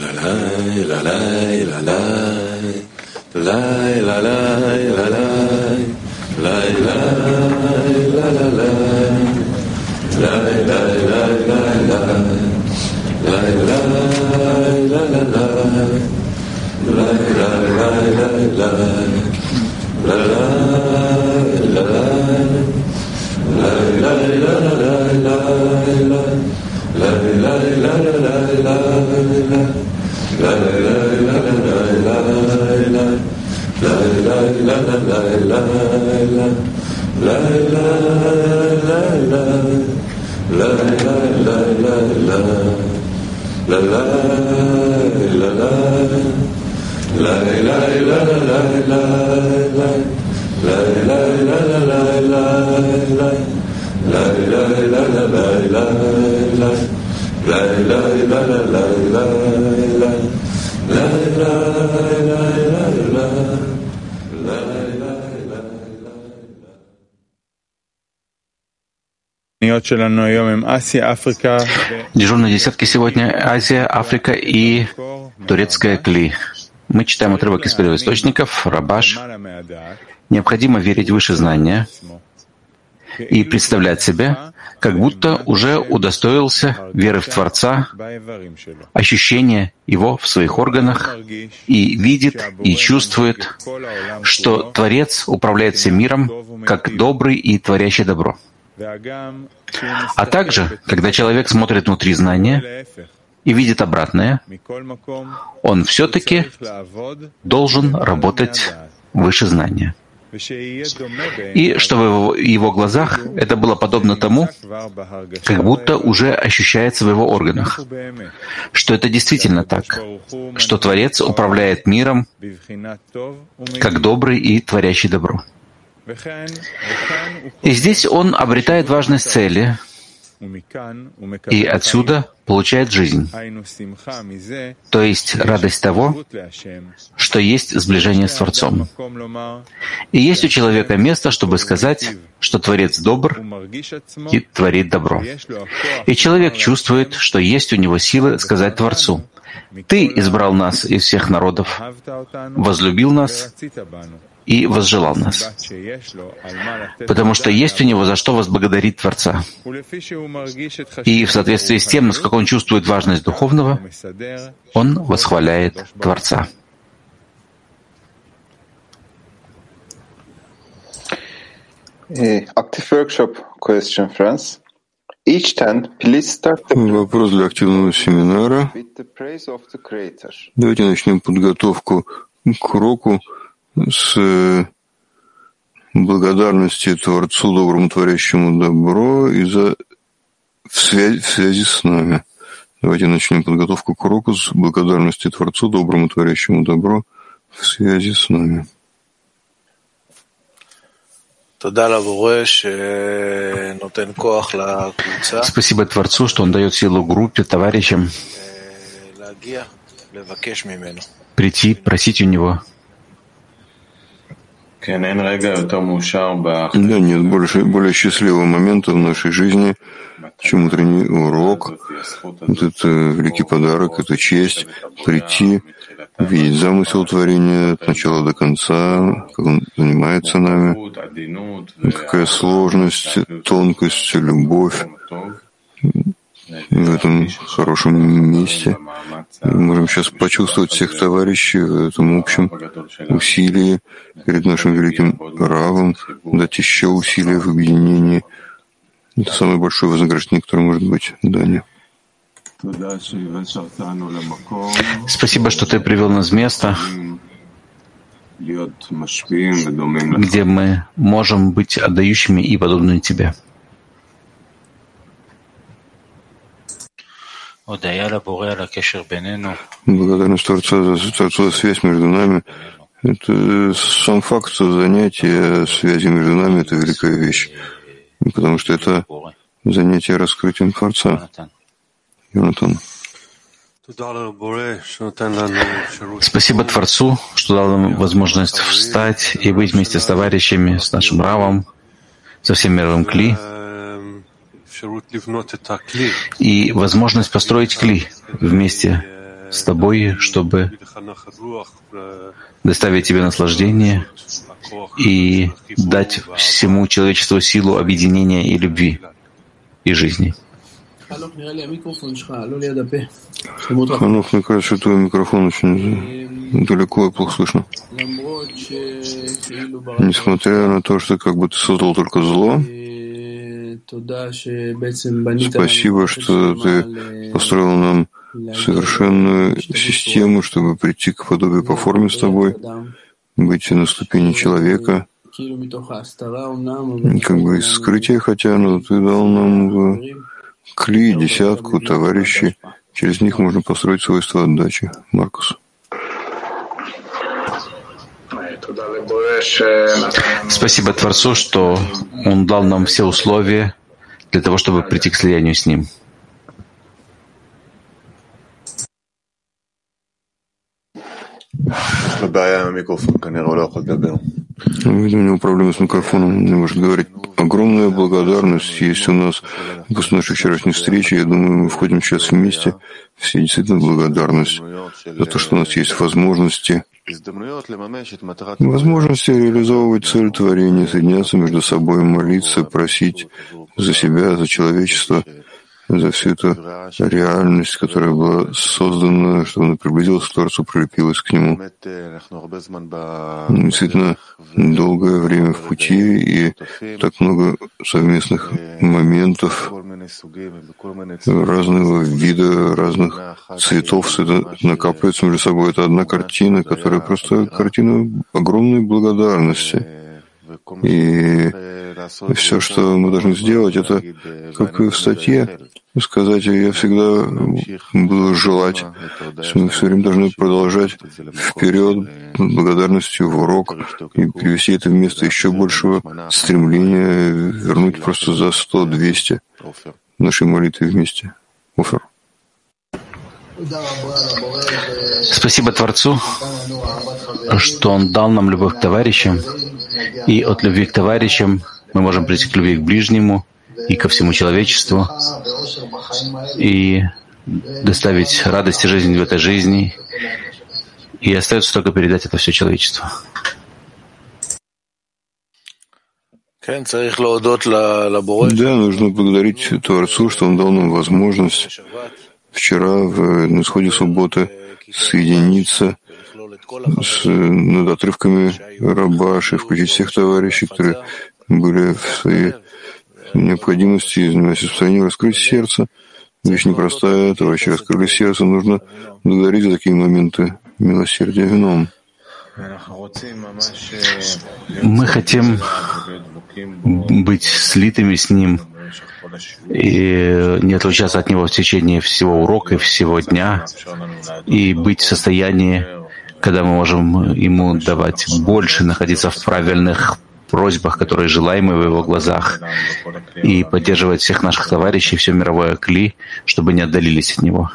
Дежурные десятки сегодня Азия, Африка и турецкая Кли. Мы читаем отрывок из первоисточников, Рабаш. Необходимо верить выше знания и представлять себя, как будто уже удостоился веры в Творца, ощущения Его в своих органах, и видит и чувствует, что Творец управляет всем миром, как добрый и творящий добро. А также, когда человек смотрит внутри знания и видит обратное, он все-таки должен работать выше знания. И чтобы в его глазах это было подобно тому, как будто уже ощущается в его органах, что это действительно так, что Творец управляет миром как добрый и творящий добро. И здесь он обретает важность цели, и отсюда получает жизнь, то есть радость того, что есть сближение с Творцом. И есть у человека место, чтобы сказать, что Творец добр и творит добро. И человек чувствует, что есть у него силы сказать Творцу: «Ты избрал нас из всех народов, возлюбил нас и возжелал нас», потому что есть у него за что возблагодарить Творца. И в соответствии с тем, насколько он чувствует важность духовного, он восхваляет Творца. Active workshop question, friends. Вопрос для активного семинара. Давайте начнем подготовку к уроку с благодарности Творцу, доброму творящему добро, и в связи с нами. Давайте начнем подготовку к уроку с благодарности Творцу, доброму творящему добро, в связи с нами. Спасибо Творцу, что Он дает силу группе, товарищам прийти, просить у Него. Да, нет более счастливого момента в нашей жизни, чем утренний урок. Вот это великий подарок, это честь прийти, видеть замысел творения от начала до конца, как он занимается нами, какая сложность, тонкость, любовь в этом хорошем месте. Мы можем сейчас почувствовать всех товарищей в этом общем усилии перед нашим великим Равом, дать еще усилия в объединении. Это самое большое вознаграждение, которое может быть. Даня. Спасибо, что ты привел нас в место, где мы можем быть отдающими и подобными тебе. Благодарность Творцу за связь между нами. Это сам факт занятия связи между нами — это великая вещь, потому что это занятие раскрытием Творца. Йонатан. Спасибо Творцу, что дал нам возможность встать и быть вместе с товарищами, с нашим Равом, со всем мировым Кли, и возможность построить Кли вместе с тобой, чтобы доставить тебе наслаждение и дать всему человечеству силу объединения и любви и жизни. Ханух, мне кажется, что твой микрофон очень далеко и плохо слышно. Несмотря на то, что как бы ты создал только зло, спасибо, что ты построил нам совершенную систему, чтобы прийти к подобию по форме с тобой, быть на ступени человека, как бы из скрытия, хотя, но ты дал нам кли, десятку, товарищей. Через них можно построить свойства отдачи. Маркус. Спасибо Творцу, что Он дал нам все условия для того, чтобы прийти к слиянию с Ним. Видимо, у него проблемы с микрофоном, он не может говорить. Огромная благодарность есть у нас после нашей вчерашней встречи. Я думаю, мы входим сейчас вместе. Все действительно благодарность за то, что у нас есть возможности реализовывать цель творения, соединяться между собой, молиться, просить за себя, за человечество, за всю эту реальность, которая была создана, чтобы она приблизилась к Творцу, прилепилась к Нему. Действительно, долгое время в пути и так много совместных моментов разного вида, разных цветов, все это накапливается между собой. Это одна картина, которая просто картина огромной благодарности. И все, что мы должны сделать, это, как и в статье, сказать, я всегда буду желать. Мы все время должны продолжать вперед, благодарностью в урок, и привести это в место еще большего стремления, вернуть просто за 100-200 нашей молитвы вместе. Офер. Спасибо Творцу, что Он дал нам любовь к товарищам, и от любви к товарищам мы можем прийти к любви к ближнему и ко всему человечеству, и доставить радость и жизнь в этой жизни, и остается только передать это все человечеству. Да, нужно благодарить Творцу, что Он дал нам возможность вчера, на исходе субботы, соединиться над отрывками Рабаши, включить всех товарищей, которые были в своей необходимости, занимаясь состоянием, раскрыть сердце. Вещь непростая, товарищи раскрыли сердце. Нужно благодарить за такие моменты милосердия вином. Мы хотим быть слитыми с Ним и не отлучаться от Него в течение всего урока и всего дня, и быть в состоянии, когда мы можем Ему давать больше, находиться в правильных просьбах, которые желаемы в Его глазах, и поддерживать всех наших товарищей, все мировое кли, чтобы не отдалились от Него.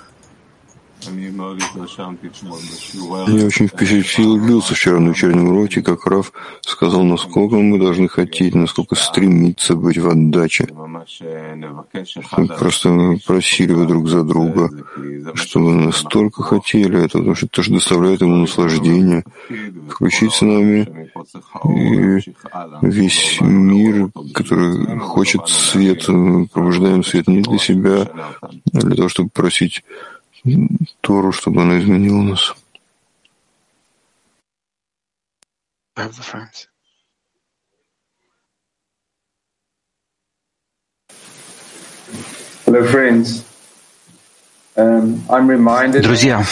Я очень впечатлился вчера на вечернем уроке, как Рав сказал, насколько мы должны хотеть, насколько стремиться быть в отдаче. Мы просто просили бы друг за друга, чтобы настолько хотели это, потому что это тоже доставляет ему наслаждение. Включить с нами и весь мир, который хочет свет, мы пробуждаем свет не для себя, а для того, чтобы просить Тору, чтобы она изменила нас. Друзья,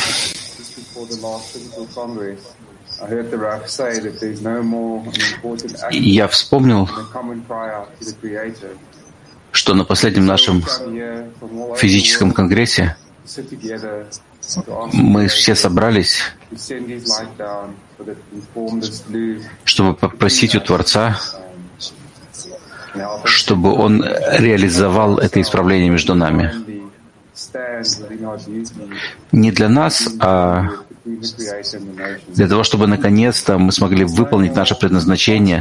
я вспомнил, что на последнем нашем физическом конгрессе мы все собрались, чтобы попросить у Творца, чтобы Он реализовал это исправление между нами. Не для нас, а для того, чтобы наконец-то мы смогли выполнить наше предназначение,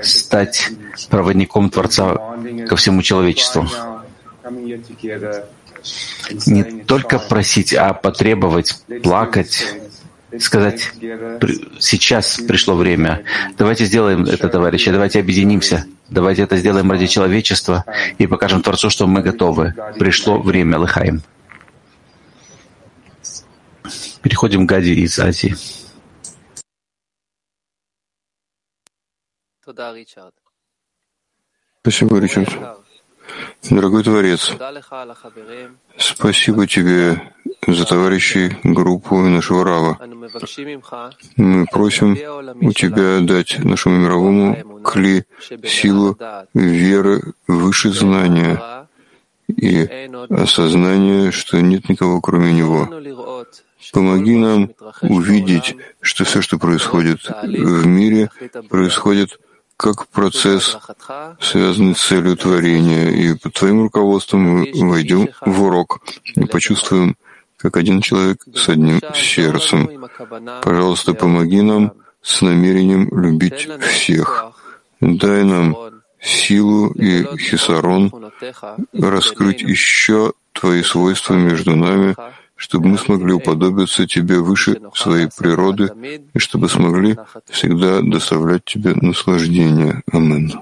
стать проводником Творца ко всему человечеству. Не только просить, а потребовать, плакать, сказать, сейчас пришло время. Давайте сделаем это, товарищи, давайте объединимся. Давайте это сделаем ради человечества и покажем Творцу, что мы готовы. Пришло время, Лыхаим. Переходим к Гади из Азии. Спасибо, Ричард. Дорогой Творец, спасибо тебе за товарищей, группу и нашего Рава. Мы просим у тебя дать нашему мировому кли силу веры выше знания и осознания, что нет никого, кроме него. Помоги нам увидеть, что все, что происходит в мире, происходит как процесс, связанный с целью творения. И под твоим руководством мы войдем в урок и почувствуем, как один человек с одним сердцем. Пожалуйста, помоги нам с намерением любить всех. Дай нам силу и хисарон раскрыть еще твои свойства между нами, чтобы мы смогли уподобиться тебе выше своей природы и чтобы смогли всегда доставлять тебе наслаждение. Амин.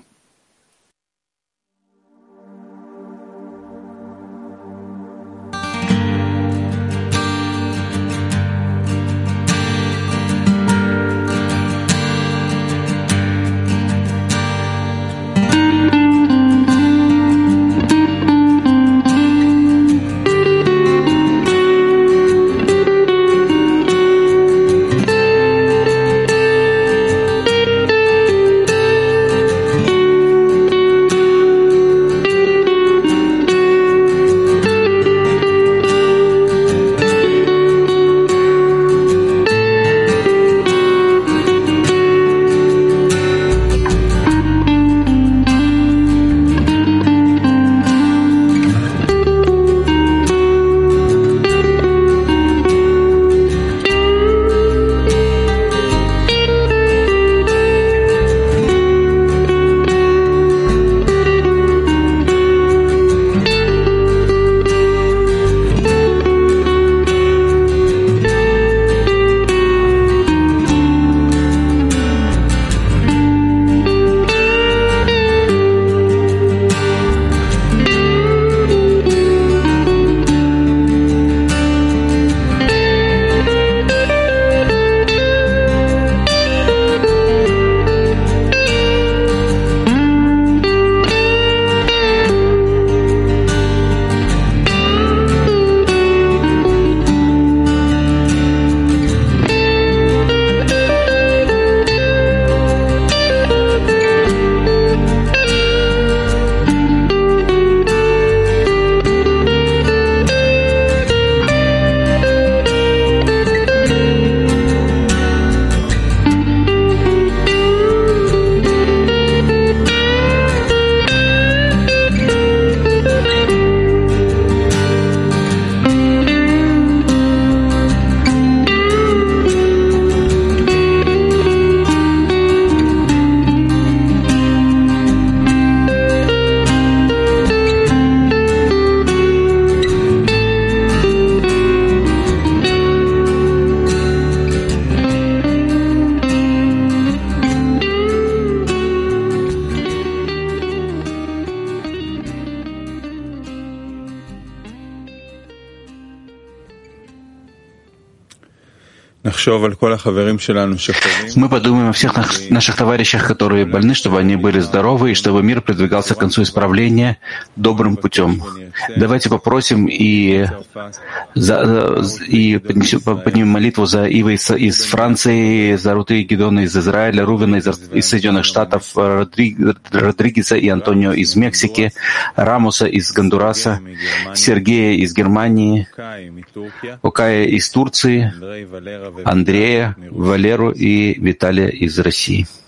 Мы подумаем о всех наших товарищах, которые больны, чтобы они были здоровы, и чтобы мир продвигался к концу исправления добрым путем. Давайте попросим и поднимем молитву за Ива из Франции, за Руты и Гедона из Израиля, Рувена из Соединенных Штатов, Родригеса и Антонио из Мексики, Рамуса из Гондураса, Сергея из Германии, Окая из Турции, Андрея, Валеру и Виталия из России.